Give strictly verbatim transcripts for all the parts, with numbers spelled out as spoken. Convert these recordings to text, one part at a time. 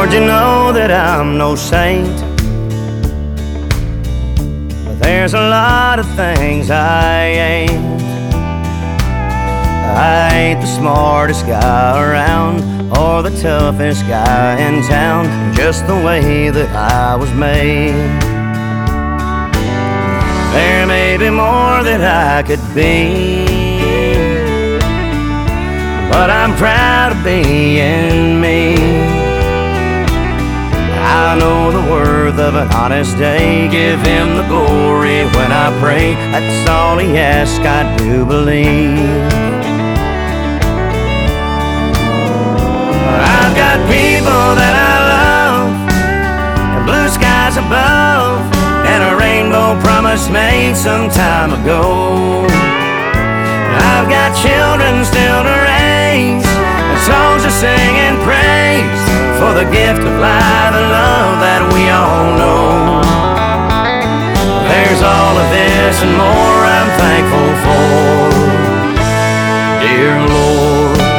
Lord, you know that I'm no saint, but there's a lot of things I ain't. I ain't the smartest guy around or the toughest guy in town, just the way that I was made. There may be more that I could be, but I'm proud of being me. I know the worth of an honest day, give him the glory when I pray. That's all he asks, I do believe. I've got people that I love, and blue skies above, and a rainbow promise made some time ago. I've got children still to raise, and songs to sing and praise for the gift of life and love that we all know. There's all of this and more I'm thankful for, dear Lord.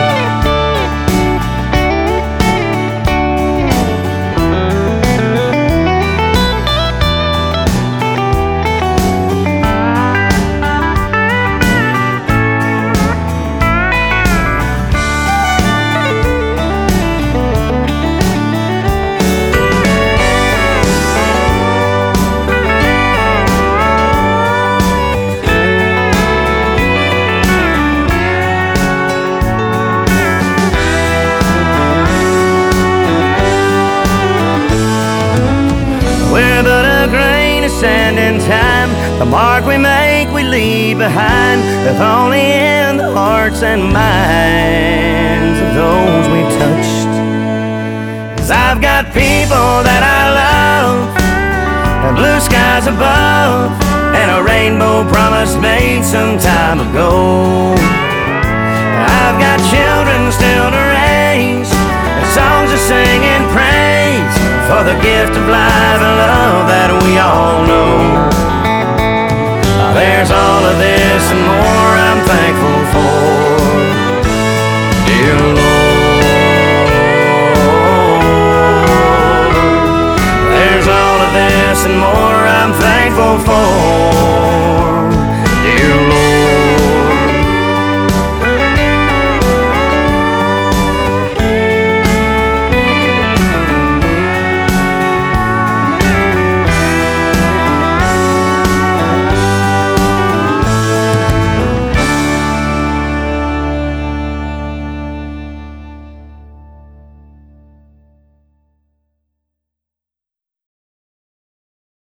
We're but a grain of sand in time, the mark we make we leave behind, if only in the hearts and minds of those we've touched. 'Cause I've got people that I love, and blue skies above, and a rainbow promise made some time ago. I've got children still to raise, and songs to sing and praise for the gift of life and love that we all know. There's